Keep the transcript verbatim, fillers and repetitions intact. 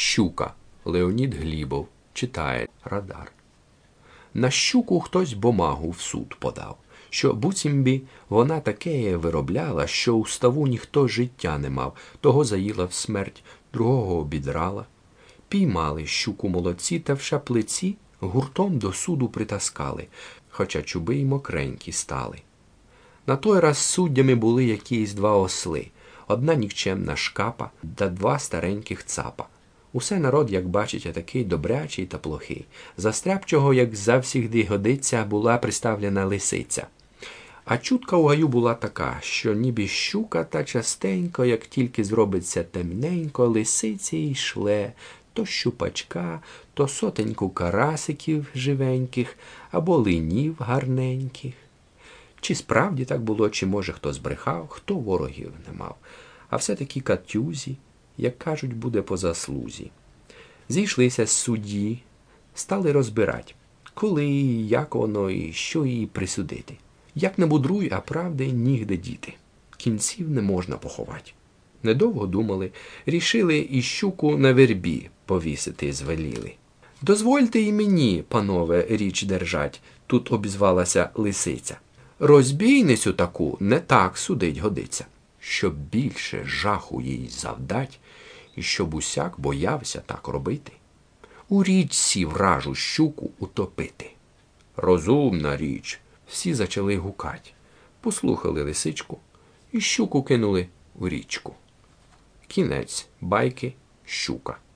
Щука. Леонід Глібов. Читає Радар. На щуку хтось бумагу в суд подав, що буцімбі вона таке виробляла, що у ставу ніхто життя не мав, того заїла в смерть, другого обідрала. Піймали щуку молодці та в шаплиці гуртом до суду притаскали, хоча чуби й мокренькі стали. На той раз суддями були якісь два осли, одна нікчемна шкапа та два стареньких цапа. Усе народ, як бачить, такий добрячий та плохий. За стряпчого, як завсігди годиться, була приставлена лисиця. А чутка у гаю була така, що ніби щука та частенько, як тільки зробиться темненько, лисиці й шле то щупачка, то сотеньку карасиків живеньких, або линів гарненьких. Чи справді так було, чи може хто збрехав, хто ворогів не мав. А все-таки катюзі, як кажуть, буде по заслузі. Зійшлися судді, стали розбирать, коли, як воно і що її присудити. Як не мудруй, а правди нігде діти. Кінців не можна поховати. Недовго думали, рішили і щуку на вербі повісити звеліли. «Дозвольте і мені, панове, річ держать», – тут обізвалася лисиця. «Розбійницю таку не так судить годиться, щоб більше жаху їй завдать, і щоб усяк боявся так робити. У річці вражу щуку утопити». «Розумна річ», – всі зачали гукать. Послухали лисичку і щуку кинули у річку. Кінець байки «Щука».